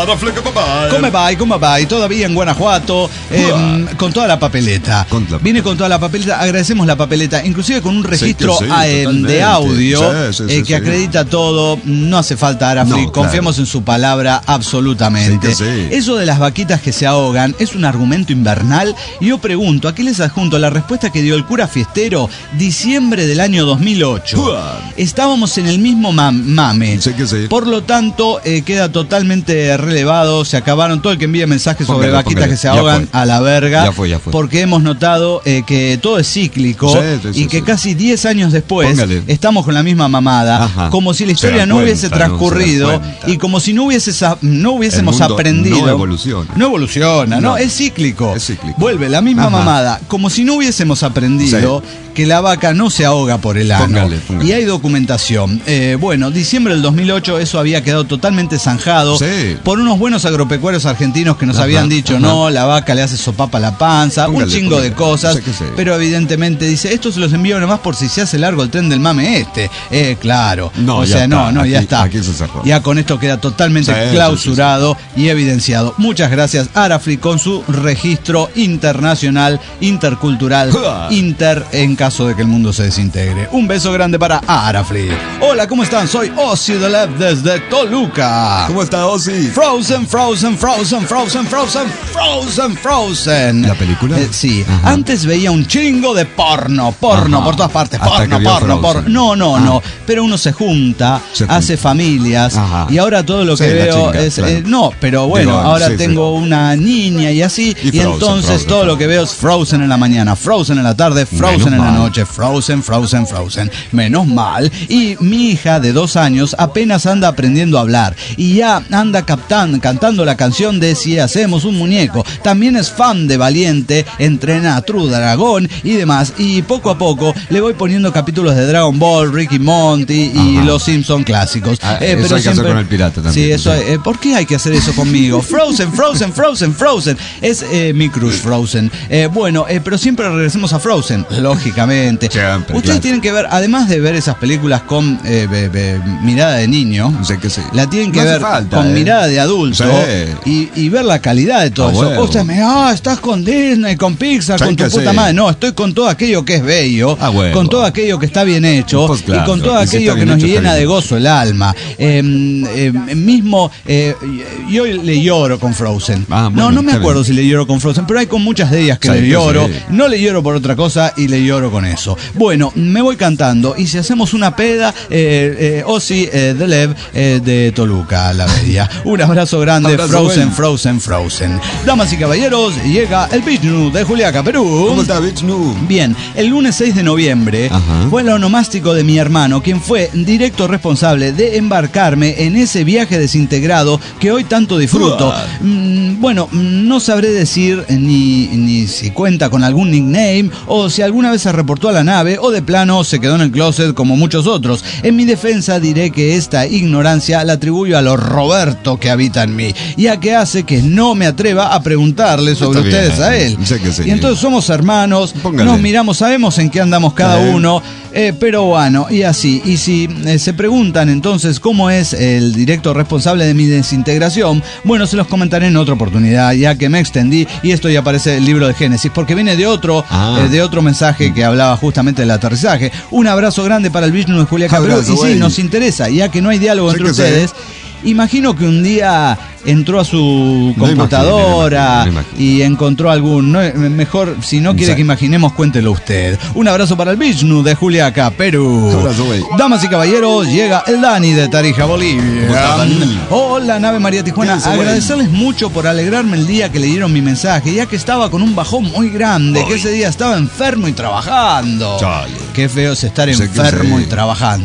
¿Cómo va? ¿Cómo va? Y todavía en Guanajuato, eh, con toda la papeleta. Con la... Viene con toda la papeleta. Agradecemos la papeleta, inclusive con un registro sí, sí, sí, de audio sí, sí, sí, eh, que sí. acredita todo. No hace falta Arafle, no, confiamos claro. en su palabra absolutamente. Sí sí. Eso de las vaquitas que se ahogan es un argumento invernal. Y yo pregunto, ¿a qué les adjunto la respuesta que dio el cura fiestero diciembre del año dos mil ocho? Uah. Estábamos en el mismo mam mame. Sí que sí. Por lo tanto, eh, queda totalmente relevado. Se acabaron todo el que envíe mensajes sobre póngale, vaquitas póngale. que se ahogan a la verga. Ya fue, ya fue. Porque hemos notado eh, que todo es cíclico sí, sí, sí, y que sí. casi diez años después póngale. estamos con la misma mamada. Ajá. Como si la historia no cuenta, hubiese transcurrido no y como si no, hubiese, no hubiésemos aprendido. No evoluciona. No evoluciona, no, no es cíclico. Es cíclico. Vuelve la misma Ajá. mamada. Como si no hubiésemos aprendido sí. que la vaca no se ahoga por el ano. Póngale, póngale. Y hay documentación. Eh, bueno, diciembre del dos mil ocho eso había quedado totalmente zanjado sí. por unos buenos agropecuarios argentinos que nos Ajá. habían dicho, Ajá. no, la vaca le hace sopapa a la panza, póngale, un chingo póngale. de cosas. Sí. Pero evidentemente dice, esto se los envío nomás por si se hace largo el tren del mame este. Eh, claro. No, o sea, está. no, no, aquí, ya está. Aquí se cerró. Ya con esto queda totalmente sí, clausurado sí, sí, sí. y evidenciado. Muchas gracias, Arafli, con su registro internacional, intercultural, inter, en caso de que el mundo se desintegre. Un beso grande para Arafli. Hola, ¿cómo están? Soy Ozzy the Lab desde Toluca. ¿Cómo está Ozzy? Frozen, Frozen, Frozen, Frozen, Frozen, Frozen, Frozen. ¿La película? Eh, sí. Ajá. Antes veía un chingo de porno, porno Ajá. por todas partes, porno, porno, porno. No, no, ah. no. Pero uno se junta, se junta. hace familias Ajá. y ahora todo lo que sí, veo chinga, es... Claro. Eh, no, pero bueno, Digo, ahora sí, tengo sí. una niña y así, y, y Frozen, entonces Frozen, todo Frozen. lo que veo es Frozen en la mañana, Frozen en la tarde, Frozen Menos en mal. la noche, Frozen, Frozen, Frozen. Menos mal. Y mi hija de dos años apenas anda aprendiendo a hablar y ya anda captando, cantando la canción de Si hacemos un muñeco. También es fan de Valiente, entrena a True Dragón y demás. Y poco a poco le voy poniendo capítulos de Dragon Ball, Ricky Monty y Ajá. los Simpson clásicos. Ah, eh, eso pero hay siempre... que hacer con el pirata también. Sí, eso. Eh, ¿Por qué hay que hacer eso conmigo? Frozen, Frozen, Frozen, Frozen. Es eh, mi crush Frozen. Eh, bueno, eh, pero siempre regresemos a Frozen, lógicamente. Siempre, Ustedes claro. tienen que ver, además de ver esas películas con eh, be, be, mirada de niño, sé que sí. la tienen que no ver falta, con eh. mirada de adulto sí. y, y ver la calidad de todo ah, eso. Bueno. Ustedes me ah, estás con Disney, con Pixar, con tu puta sí. madre. No, estoy con todo aquello que es bello, ah, bueno. con todo aquello que está bien hecho pues claro, y con todo aquello si que nos hecho, llena de gozo el alma. Eh, eh, mismo, eh, yo le lloro con Frozen. Ah, bueno, no, no me acuerdo bien. si le lloro con Frozen, pero hay con muchas de ellas que sí, le lloro. Sí. No le lloro por otra cosa y le lloro con eso. Bueno, me voy cantando y si hacemos una peda, eh, eh, Ozzy eh, the Lev eh, de Toluca, la Bella. Un abrazo grande, abrazo Frozen, bueno. Frozen, Frozen. Damas y caballeros, llega el Vishnu de Juliaca, Perú. ¿Cómo está Vishnu? Bien, el lunes seis de noviembre Ajá. fue el onomástico de mi hermano, quien fue directo responsable de embarcarme en ese viaje desintegrado que hoy tanto disfruto. Mm, bueno, no sabré decir ni, ni si cuenta con algún nickname o si alguna vez se reportó a la nave o de plano se quedó en el closet como muchos otros. En mi defensa diré que esta ignorancia la atribuyo a lo Roberto que habita en mí, ya que hace que no me atreva a preguntarle sobre Está ustedes bien. a él. Sé que sí. Y entonces somos hermanos, Póngale. nos miramos, sabemos en qué andamos cada sí. uno, eh, pero bueno, y así. Y si eh, se preguntan entonces cómo es el directo responsable de mi desintegración, bueno, se los comentaré en otra oportunidad, ya que me extendí y esto ya aparece el libro de Génesis, porque viene de otro, ah. eh, de otro mensaje que hablaba justamente del aterrizaje. Un abrazo grande para el Vishnu de Juliaca, Perú. Y sí, nos interesa, ya que no hay diálogo sé entre ustedes. Sé. Imagino que un día entró a su no computadora imagine, no imagine, no imagine. y encontró algún... No, mejor, si no quiere sí. que imaginemos, cuéntelo usted. Un abrazo para el Vishnu de Juliaca, Perú. Abrazo, Damas y caballeros, llega el Dani de Tarija, Bolivia. Hola, nave María Tijuana. Agradecerles wey? mucho por alegrarme el día que leyeron mi mensaje, ya que estaba con un bajón muy grande, Oy. que ese día estaba enfermo y trabajando. Chale. Qué feo es estar sé enfermo y trabajando.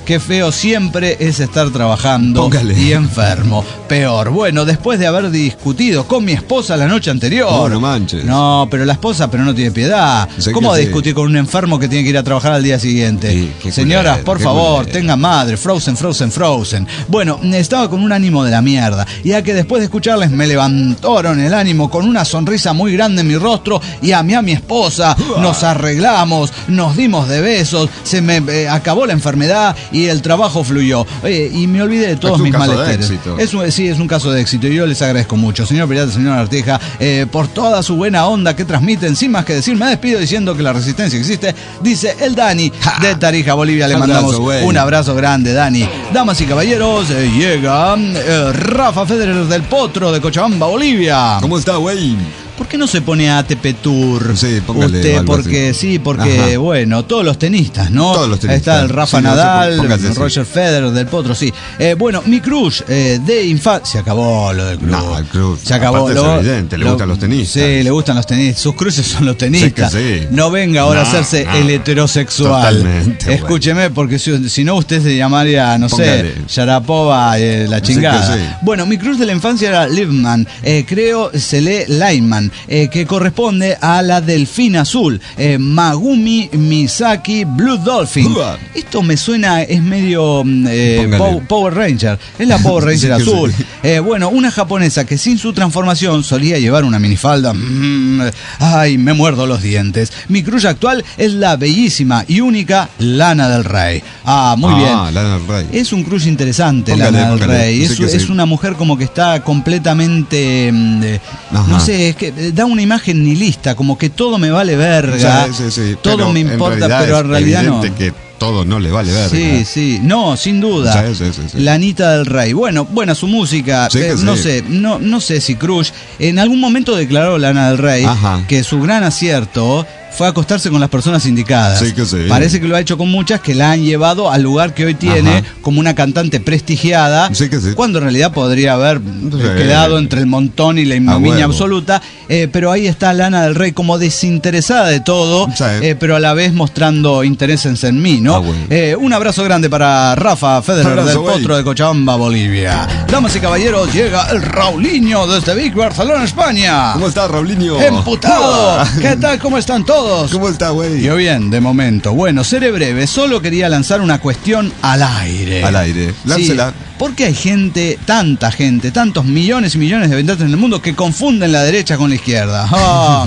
qué feo siempre es estar trabajando Póngale. y enfermo. Peor. Bueno, después de haber discutido con mi esposa la noche anterior. No, no manches. No, pero la esposa, pero no tiene piedad. Sé ¿Cómo va a sí. discutir con un enfermo que tiene que ir a trabajar al día siguiente? Sí, qué Señoras, culero, por qué favor, culero. tengan madre. Frozen, Frozen, Frozen. Bueno, estaba con un ánimo de la mierda. Y a que después de escucharles me levantaron el ánimo con una sonrisa muy grande en mi rostro y a mí a mi esposa. Nos arreglamos, nos dimos de besos, se me eh, acabó la enfermedad y el trabajo fluyó. Eh, y me olvidé de todos Es un mis caso de malestares. éxito. Es un, sí, es un caso de éxito y yo les agradezco mucho, señor Pirata, señor Arteja, eh, por toda su buena onda que transmiten. Sin más que decir, me despido diciendo que la resistencia existe, dice el Dani de Tarija, Bolivia. Le Abrazo, mandamos güey. un abrazo grande, Dani. Damas y caballeros, eh, llega eh, Rafa Federer del Potro de Cochabamba, Bolivia. ¿Cómo está, güey? ¿Por qué no se pone A T P Tour? Sí, póngale Usted, algo porque así. sí, porque Ajá. bueno, todos los tenistas, ¿no? Todos los tenistas. Está el Rafa Sí, no sé, Nadal, póngase así. Roger Federer del Potro, sí. Eh, bueno, mi crush eh, de infancia. Se acabó lo del crush. No, el crush. Se acabó Aparte lo es evidente, le gustan los tenistas. Sí, le gustan los tenistas. Sus cruces son los tenistas. Sí que sí. No venga ahora No, a hacerse no. el heterosexual. Totalmente, Escúcheme, porque si, si no usted se llamaría, no Póngale. sé, Sharapova, eh, la Sí que chingada. sí. Bueno, mi crush de la infancia era Liebman, eh, creo se lee Lyman, eh, que corresponde a la delfín azul, eh, Magumi Misaki Blue Dolphin. Uah. Esto me suena, es medio mm, eh, Póngale. Pow- Power Ranger, es la Power Ranger Sí que azul. sí. Eh, bueno, una japonesa que sin su transformación solía llevar una minifalda. Mm, ay, me muerdo los dientes. Mi crush actual es la bellísima y única Lana del Rey. Ah, muy Ah, bien. Lana del Rey. Es un crush interesante, Póngale, Lana del póngale. Rey. Sí Es, que sí. es una mujer como que está completamente, mm, eh, Ajá. no sé, es que eh, da una imagen nihilista, como que todo me vale verga, Sí, sí, sí. todo Pero me en importa, realidad pero en es realidad no. evidente que todo no le vale verga. Sí, sí, no, sin duda. Sí, sí, sí, sí. La Anita del Rey. Bueno, buena su música. Sí que eh, sí. No sé, no, no sé si Crush. En algún momento declaró Lana del Rey Ajá. que su gran acierto fue acostarse con las personas indicadas. Sí que sí. Parece que lo ha hecho con muchas que la han llevado al lugar que hoy tiene Ajá. como una cantante prestigiada, Sí que sí. cuando en realidad podría haber quedado entre el montón y la ignominia huevo. absoluta. Eh, pero ahí está Lana del Rey como desinteresada de todo, Sí. eh, pero a la vez mostrando intereses en mí, ¿no? Ah, bueno. Eh, un abrazo grande para Rafa Federer Abrazo, del güey. Potro de Cochabamba, Bolivia. Damas y caballeros, llega el Raulinho desde Vic, Barcelona, España. ¿Cómo está, Raulinho? ¡Emputado! ¿Qué tal? ¿Cómo están todos? ¿Cómo está, güey? Yo bien, de momento. Bueno, seré breve. Solo quería lanzar una cuestión al aire. Al aire. Láncela. Sí, porque hay gente, tanta gente, tantos millones y millones de habitantes en el mundo que confunden la derecha con la izquierda. Ah,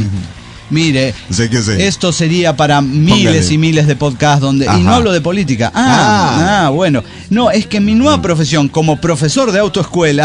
mire, Sé que sí. esto sería para miles Póngale. y miles de podcasts donde... Ajá. Y no hablo de política. Ah, Ah. ah, bueno. No, es que mi nueva profesión como profesor de autoescuela...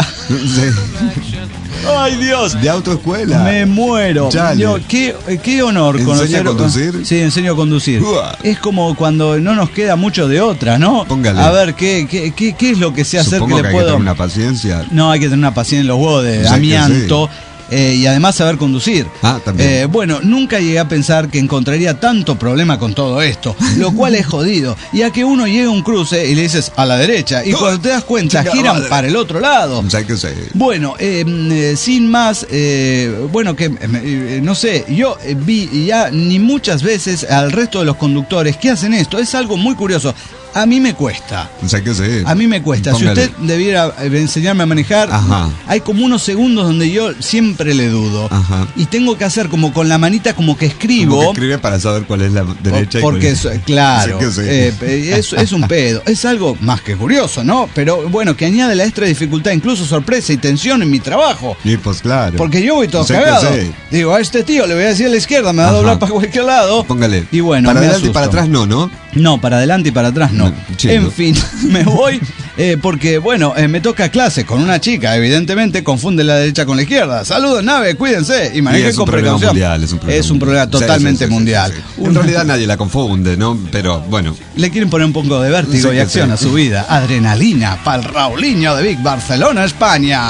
Sí. ¡Ay, Dios! De autoescuela. Me muero. Chale. Yo, qué, qué honor ¿Enseña conocer. a conducir? Sí, enseño a conducir. Uah. Es como cuando no nos queda mucho de otra, ¿no? Póngale. A ver, ¿qué, qué, qué, qué es lo que sé hacer Supongo que que le hay que puedo. tener una paciencia. No, hay que tener una paciencia en los huevos de Sí que amianto. eh, y además saber conducir. Ah, también. Eh, bueno, nunca llegué a pensar que encontraría tanto problema con todo esto, lo cual es jodido. Y a que uno llega a un cruce y le dices a la derecha, y cuando te das cuenta Chica giran madre. para el otro lado. Sé que sí. Bueno, eh, eh, sin más, eh, bueno, que eh, eh, no sé, yo eh, vi ya ni muchas veces al resto de los conductores que hacen esto. Es algo muy curioso. A mí me cuesta. Sé que sí. A mí me cuesta. Póngale. Si usted debiera eh, enseñarme a manejar, Ajá. hay como unos segundos donde yo siempre le dudo. Ajá. Y tengo que hacer como con la manita como que escribo. Como que escribe para saber cuál es la derecha y cuál Porque, es- es- claro, Sé que sí. eh, eh, es, es un pedo. Es algo más que curioso, ¿no? Pero bueno, que añade la extra dificultad, incluso sorpresa y tensión en mi trabajo. Y pues claro. Porque yo voy todo Sé que cagado. sí. Digo, a este tío le voy a decir a la izquierda, me va a Ajá. doblar para cualquier lado. Póngale. Y bueno, para me adelante y para asusto. atrás no, ¿no? No, para adelante y para atrás no. No, chido. En fin, me voy eh, porque, bueno, eh, me toca clase con una chica, evidentemente confunde la derecha con la izquierda. Saludos, nave, cuídense y Y manejen es un con problema precaución. mundial, es un problema, Es un problema mundial. Sí, totalmente sí, sí, sí, mundial. sí, sí. Un- En realidad nadie la confunde, ¿no? Pero bueno. Le quieren poner un poco de vértigo Sí y que acción sí. a su vida. Adrenalina para el Raulinho de Vic, Barcelona, España.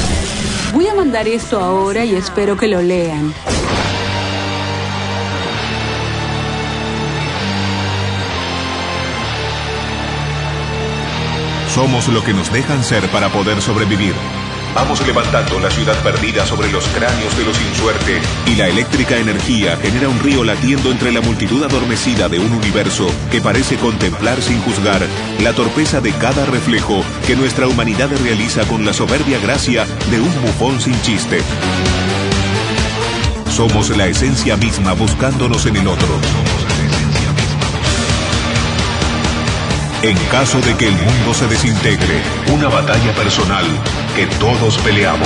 Voy a mandar esto ahora y espero que lo lean. Somos lo que nos dejan ser para poder sobrevivir. Vamos levantando la ciudad perdida sobre los cráneos de los sin suerte, y la eléctrica energía genera un río latiendo entre la multitud adormecida de un universo que parece contemplar sin juzgar la torpeza de cada reflejo que nuestra humanidad realiza con la soberbia gracia de un bufón sin chiste. Somos la esencia misma buscándonos en el otro. En caso de que el mundo se desintegre, una batalla personal que todos peleamos.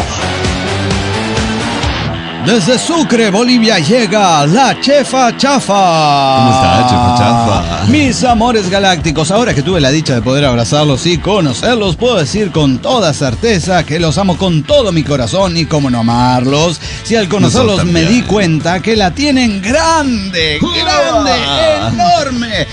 Desde Sucre, Bolivia, llega la Chefa Chafa. ¿Cómo está, Chefa Chafa? Mis amores galácticos, ahora que tuve la dicha de poder abrazarlos y conocerlos, puedo decir con toda certeza que los amo con todo mi corazón, y cómo no amarlos, si al conocerlos me di cuenta que la tienen grande, grande, enorme.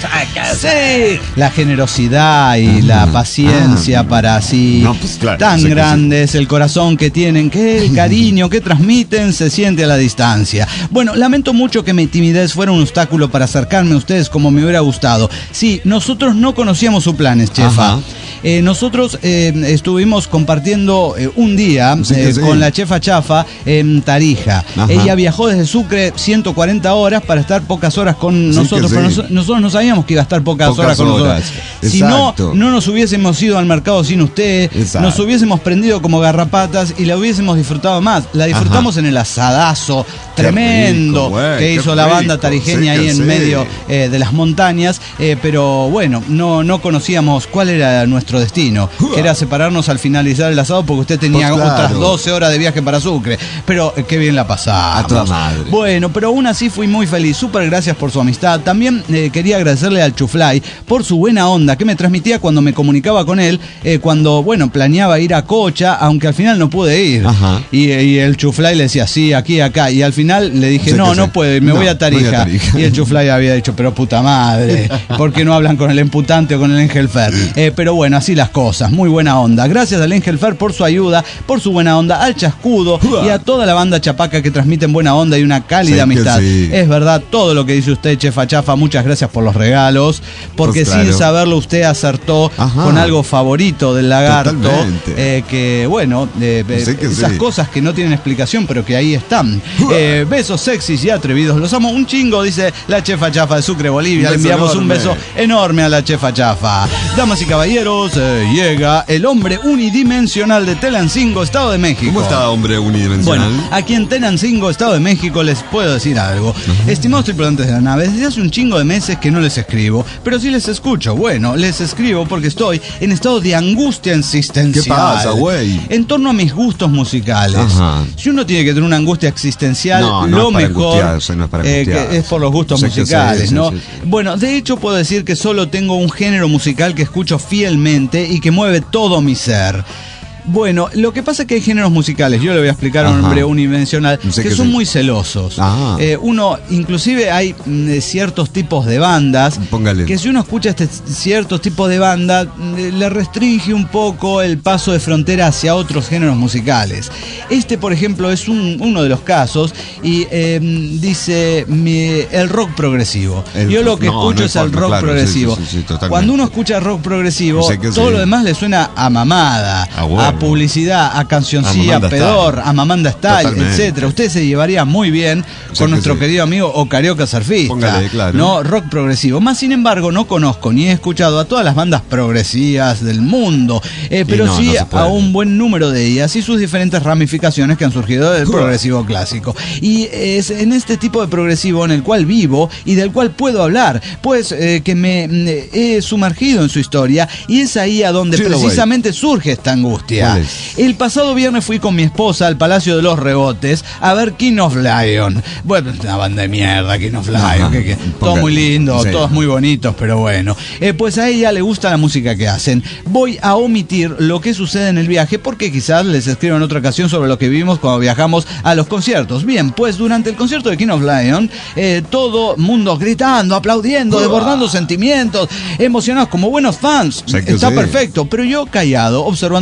Sí, la generosidad y ah, la paciencia ah, para así, no, pues claro, tan grande es el corazón que tienen, que el cariño que transmiten se siente a la distancia. Bueno, lamento mucho que mi timidez fuera un obstáculo para acercarme a ustedes como me hubiera gustado. Sí, nosotros no conocíamos sus planes, Chefa. Eh, nosotros eh, estuvimos compartiendo eh, un día sí eh, sí. con la Chefa Chafa en Tarija. Ajá. Ella viajó desde Sucre ciento cuarenta horas para estar pocas horas con sí nosotros, pero sí. nos, nosotros no sabíamos que iba a estar pocas, pocas horas con horas. nosotros. Si no, no nos hubiésemos ido al mercado sin usted, Exacto. nos hubiésemos prendido como garrapatas y la hubiésemos disfrutado más. La disfrutamos Ajá. en el asadazo tremendo rico, wey, que hizo la banda tarijeña sí ahí en sí. medio eh, de las montañas, eh, pero bueno, no, no conocíamos cuál era nuestro destino, que era separarnos al finalizar el asado porque usted tenía pues claro. otras doce horas de viaje para Sucre, pero eh, qué bien la pasamos. A toda madre. Bueno, pero aún así fui muy feliz, súper gracias por su amistad. También eh, quería agradecerle al Chuflay por su buena onda que me transmitía cuando me comunicaba con él, eh, cuando, bueno, planeaba ir a Cocha, aunque al final no pude ir. Ajá. Y, y el Chuflay le decía, sí, aquí, acá, y al final le dije, sí, no, no puedo, me no, voy a Tarija. Voy a Tarija. Y el Chuflay había dicho, pero puta madre, ¿por qué no hablan con el Emputante o con el Engelfer? Eh, pero bueno, así las cosas, muy buena onda. Gracias al Engelfer por su ayuda, por su buena onda, al Chascudo y a toda la banda chapaca que transmiten buena onda y una cálida sí, amistad. Sí. Es verdad todo lo que dice usted, Chefa Chafa, muchas gracias por los regalos, porque pues claro. sin saberlo usted acertó Ajá. con algo favorito del lagarto, eh, que bueno, eh, eh, que esas sí. cosas que no tienen explicación, pero que ahí están. Eh, besos sexys y atrevidos, los amo un chingo, dice la Chefa Chafa de Sucre, Bolivia. Le enviamos enorme. un beso enorme a la Chefa Chafa. Damas y caballeros, eh, llega el hombre unidimensional de Tenancingo, Estado de México. ¿Cómo está, hombre unidimensional? Bueno, aquí en Tenancingo, Estado de México, les puedo decir algo. Uh-huh. Estimados tripulantes de la nave, desde hace un chingo de meses que no les escribo, pero sí les escucho. Bueno, les escribo porque estoy en estado de angustia existencial. ¿Qué pasa, güey? En torno a mis gustos musicales. Ajá. Si uno tiene que tener una angustia existencial, no, no lo es mejor no es, eh, que es por los gustos sí, musicales, sí, ¿no? Sí, sí, sí. Bueno, de hecho puedo decir que solo tengo un género musical que escucho fielmente y que mueve todo mi ser. Bueno, lo que pasa es que hay géneros musicales, yo le voy a explicar a un hombre unidimensional, no sé que son sí. muy celosos. Eh, uno, inclusive hay mm, ciertos tipos de bandas Póngale. que si uno escucha este ciertos tipos de banda, le restringe un poco el paso de frontera hacia otros géneros musicales. Este, por ejemplo, es un, uno de los casos y eh, dice mi, el rock progresivo. El, yo lo que no, escucho no es el rock claro, progresivo. Sí, sí, sí, Cuando uno escucha rock progresivo, no sé todo sí. lo demás le suena a mamada, ah, bueno. a publicidad, a cancioncilla, a pedor, a Mamanda Style, etcétera. Usted se llevaría muy bien o sea con nuestro sí. querido amigo o Carioca Surfista. Póngale, claro. No, rock progresivo. Más sin embargo, no conozco ni he escuchado a todas las bandas progresivas del mundo, eh, pero no, sí no a un buen número de ellas y sus diferentes ramificaciones que han surgido del progresivo clásico. Y es en este tipo de progresivo en el cual vivo y del cual puedo hablar, pues eh, que me eh, he sumergido en su historia y es ahí a donde sí, precisamente surge esta angustia. El pasado viernes fui con mi esposa al Palacio de los Rebotes a ver King of Lion. Bueno, una banda de mierda, King of Lion. Que, que, todo muy lindo, sí. todos muy bonitos, pero bueno. Eh, pues a ella le gusta la música que hacen. Voy a omitir lo que sucede en el viaje porque quizás les escribo en otra ocasión sobre lo que vivimos cuando viajamos a los conciertos. Bien, pues durante el concierto de King of Lion, eh, todo mundo gritando, aplaudiendo, uh. desbordando sentimientos, emocionados como buenos fans. Está sí. perfecto, pero yo callado, observando los espectáculos.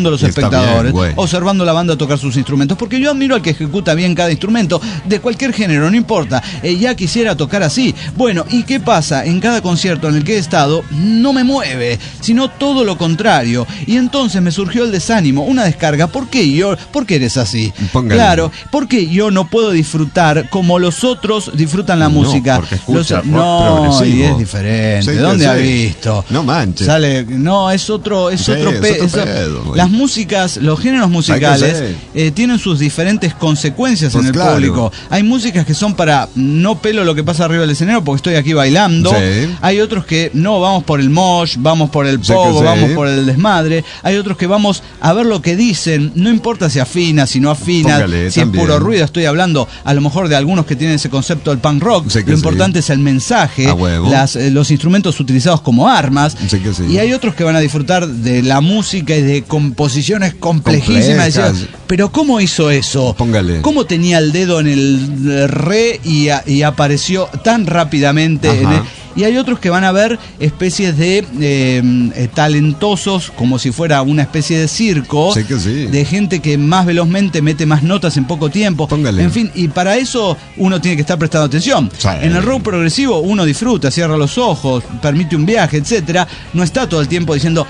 espectadores, bien, observando a la banda tocar sus instrumentos, porque yo admiro al que ejecuta bien cada instrumento, de cualquier género, no importa, eh, ya quisiera tocar así. Bueno, ¿y qué pasa? En cada concierto en el que he estado, no me mueve, sino todo lo contrario, y entonces me surgió el desánimo, una descarga. ¿Por qué yo? ¿Por qué eres así? Póngale. Claro, ¿por qué yo no puedo disfrutar como los otros disfrutan la no, música? Porque escucha los, rock no, progresivo. y es diferente. Sí, ¿Dónde sí. ha visto? No manches. Sale, no, es otro, es Sí, otro, pe es otro eso, pedo, las músicas, los géneros musicales eh, tienen sus diferentes consecuencias pues en el claro. público. Hay músicas que son para no pelo lo que pasa arriba del escenario porque estoy aquí bailando. Sí. Hay otros que no, vamos por el mosh, vamos por el Sí, pogo, sí. vamos por el desmadre. Hay otros que vamos a ver lo que dicen, no importa si afina, si no afina, Póngale, si también. es puro ruido. Estoy hablando a lo mejor de algunos que tienen ese concepto del punk rock. Sí, lo importante sí. es el mensaje, A huevo. las, eh, los instrumentos utilizados como armas. Sí que sí. Y hay otros que van a disfrutar de la música y de composiciones complejísimas. Complejas. Decir, pero ¿cómo hizo eso? Póngale. ¿Cómo tenía el dedo en el re y, a, y apareció tan rápidamente? En el, y hay otros que van a ver especies de eh, eh, talentosos, como si fuera una especie de circo, Sí que sí. de gente que más velozmente mete más notas en poco tiempo. Póngale. En fin, y para eso uno tiene que estar prestando atención. Sí. En el rock progresivo uno disfruta, cierra los ojos, permite un viaje, etcétera. No está todo el tiempo diciendo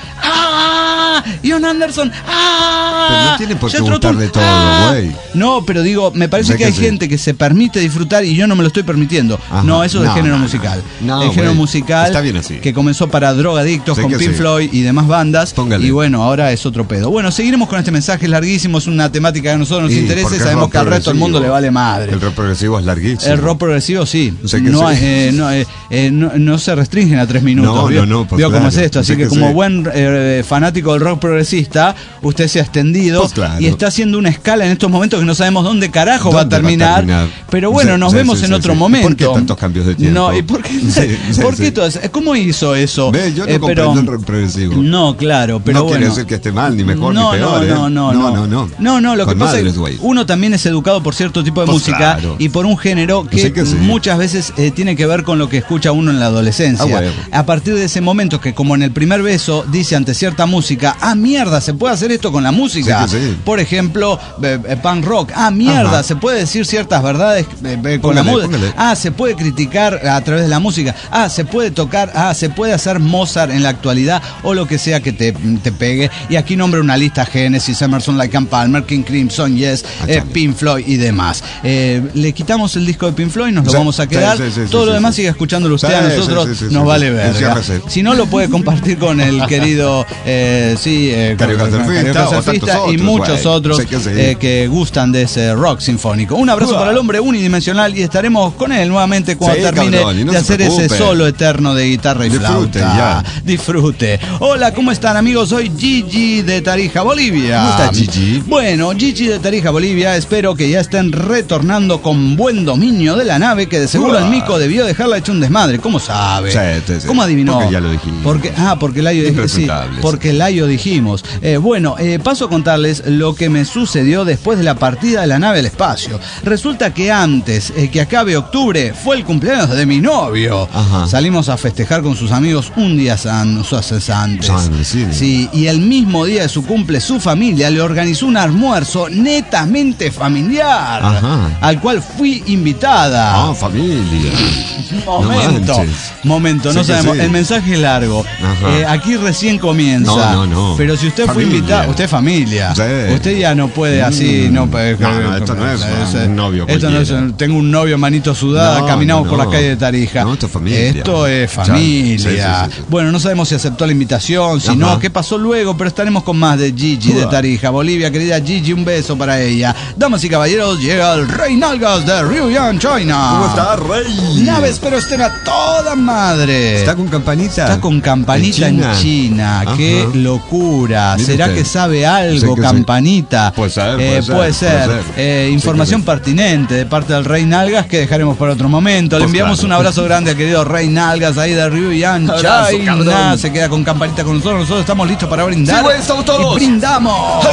¡ah! Ian Anderson, ¡ah! Pero no tiene por qué Jethro gustarle Tull, todo, ¡ah! güey. No, pero digo, me parece Sé que que hay sí. gente que se permite disfrutar y yo no me lo estoy permitiendo. Ajá. No, eso es No, el género no, no. musical. No, el género güey. musical Está bien así. que comenzó para drogadictos Sé con que Pink sí. Floyd y demás bandas. Póngale. Y bueno, ahora es otro pedo. Bueno, seguiremos con este mensaje, es larguísimo, es una temática que a nosotros nos Sí, interesa y porque es sabemos rock que al resto del mundo le progresivo. vale madre. El rock progresivo es larguísimo. El rock progresivo sí, Sé que no, sí. eh, no, eh, eh, no, no se restringen a tres minutos. No, ¿vio? no, no, pues ¿Vio cómo claro, es esto? Así sé que, que como sí. buen eh, fanático del rock progresista, usted se ha extendido Pues claro. y está haciendo una escala en estos momentos que no sabemos dónde carajo ¿Dónde va a terminar. va a terminar? Pero bueno, Sí, nos sí, vemos sí, en sí, otro sí. momento. ¿Por qué tantos cambios de tiempo? No, ¿y por qué? Sí, sí, ¿Por qué sí. todo eso? ¿Cómo hizo eso? Ve, yo no Eh, comprendo el rock progresivo. No, claro, pero no bueno. quiere decir que esté mal, ni mejor, no, ni peor. no, ¿eh? no, no, no, no, no. No, no, lo Con que pasa madres, es que güey. uno también es educado por cierto tipo de Pues música claro. y por un género que, Sí que sí. muchas veces eh, tiene que ver con lo que escucha uno en la adolescencia. Ah, huevo. A partir de ese momento que como en el primer beso dice ante cierta música, ah, mierda, se puede hacer esto con la música. Sí que sí. Por ejemplo, eh, eh, punk rock, ah, mierda, Ajá. se puede decir ciertas verdades eh, eh, con Póngale, la música. póngale. Ah, se puede criticar a través de la música. Ah, se puede tocar, ah, se puede hacer Mozart en la actualidad o lo que sea que te, te pegue. Y aquí nombra una lista: Genesis, Emerson, Lake and Palmer, King Crimson, Yes, eh, Pink Floyd y demás. Eh, le quitamos el disco de Pink Floyd, nos lo Sí, vamos a sí, quedar. sí, sí, Todo sí, lo sí, demás sí. sigue escuchándolo usted, Sí, a nosotros sí, sí, sí, nos sí, vale sí. verga. Enciérrese. Si no, lo puede compartir con el querido, eh, sí, eh, con- Carioca con- Surfista, Carioca o Surfista tantos y otros, muchos güey. otros Sé que sí. eh, que gustan de ese rock sinfónico. Un abrazo Uah. para el hombre unidimensional y estaremos con él nuevamente cuando Sí, termine cabrón, y no de se hacer ese preocupe. solo eterno de guitarra y Disfrute, flauta. ya. Disfrute. Hola, ¿cómo están, amigos? Soy Gigi de Tarija, Bolivia. ¿Cómo está, Gigi? Bueno, Gigi de Tarija, Bolivia, espero que ya estén retornando con buen dominio de la nave, que de seguro Uah. el mico debió dejarla hecho un desmadre. ¿Cómo sabe? Sí, sí, sí. ¿Cómo adivinó? Porque ya lo dijimos. Porque, ah, porque Layo dijimos. Sí, Impresentable, porque Layo dijimos. Eh, bueno, eh, paso a contarles lo que me sucedió después de la partida de la nave al espacio. Resulta que antes eh, que acabe octubre fue el cumpleaños de mi novio. Ajá. Salimos a festejar con sus amigos un día san, o sea, antes. San, sí. Sí, y el mismo día de su cumple, su familia le organizó un almuerzo netamente familiar, Ajá. al cual fui invitada. Ah, familia. Momento, No manches. momento, no Sí que sabemos. sí. El mensaje es largo. Ajá. Eh, aquí recién comienza. No, no, no. Pero si usted fue Familia. invitado, usted es familia. Sí. Usted ya no puede así, Mm. no puede. No, no, esto no es un novio Esto no es cualquiera. un- tengo un novio manito sudada, No, caminamos no, por no. las calles de Tarija. No, esto es familia. Esto es Ya, familia. sí, sí, sí, sí. Bueno, no sabemos si aceptó la invitación, si Ajá. no, qué pasó luego, pero estaremos con más de Gigi de Uah. Tarija, Bolivia. Querida Gigi, un beso para ella. Damas y caballeros, llega el Rey Nalgas de Ryuyan, China. ¿Cómo está, Rey? Naves, pero estén a toda madre. ¿Está con campanita? Está con campanita en ¿En China. China? Ajá. Qué locura. Mire ¿Será usted. que sabe algo, Sí que sí. campanita? Puede ser, puede Eh, ser, puede ser. puede ser. Eh, Sí información que sí. pertinente de parte del Rey Nalgas que dejaremos para otro momento. Le Pues enviamos claro. un abrazo grande al querido Rey Nalgas ahí de Ryuyan, Abrazo, China. cabrón. Se queda con campanita con nosotros. Nosotros estamos listos para brindar. Sí, güey, estamos todos. Y brindamos.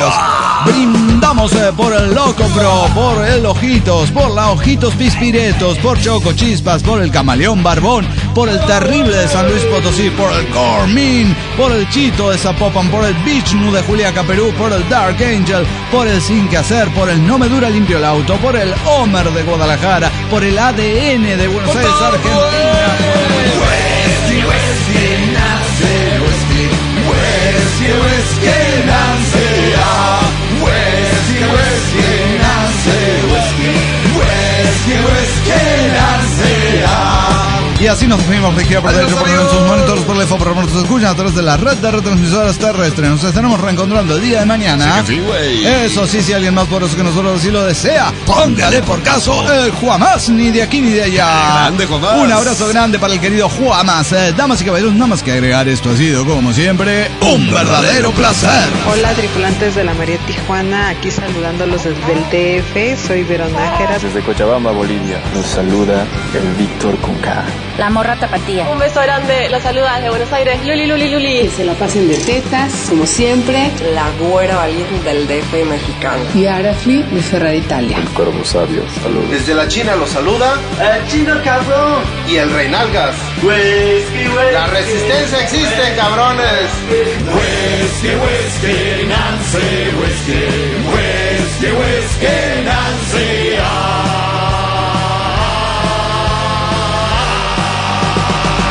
Brindamos eh, por el Loco Pro, por el Ojitos, por la Ojitos Pispiretos, por Choco Chispas, por el Camaleón Barbón, por el Terrible de San Luis Potosí, por el Cormín, por el Chito de Zapopan, por por el Vishnu de Juliaca, Perú, por el Dark Angel, por el Sin Que Hacer, por el No Me Dura Limpio el Auto, por el Homer de Guadalajara, por el A D N de Buenos Aires, Argentina. Whisky, whisky, nace, whisky, whisky, whisky, nace, ah. Whisky, whisky, nace, whisky, whisky, whisky, nace, ah. Y así nos fuimos de gira por derecho por en sus monitores, por el F O, por nos escuchan a través de la red de retransmisoras terrestres. Nos estaremos reencontrando el día de mañana. Sí, eso sí, si alguien más poderoso que nosotros así lo desea, póngale por caso el Juamás, ni de aquí ni de allá. Grande, Juamás. Un abrazo grande para el querido Juamás. Eh, damas y caballeros, nada más que agregar, esto ha sido, como siempre, un verdadero placer. Hola, tripulantes de la María Tijuana, aquí saludándolos desde el D F. Soy Veronájera. Desde Cochabamba, Bolivia, nos saluda el Víctor con K. La morra tapatía. Un beso grande, los saluda desde Buenos Aires, Luli, Luli, Luli. Que se la pasen de tetas, como siempre. La güera valiente del D F mexicano. Y Arafli de Ferrari Italia. El Corvo Sabio, saludos. Desde la China los saluda el Chino Cabrón y el Reinalgas. Whisky, whisky, la resistencia existe, cabrones. Whisky, whisky, Nancy, whisky, whisky, whisky, Nancy. Ah.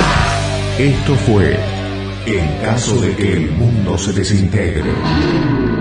Esto fue En caso de que el mundo se desintegre.